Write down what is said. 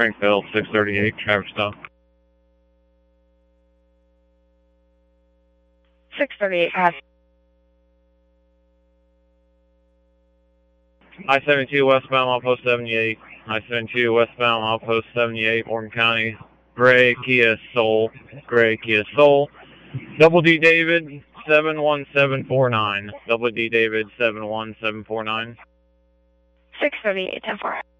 Springfield, 638, traffic stop. 638, pass. I-72 westbound, outpost 78. I-72 westbound, outpost 78, Morgan County. Gray Kia Soul. Gray Kia Soul. Double D David, 71749. Double D David, 71749. 638, 10-4.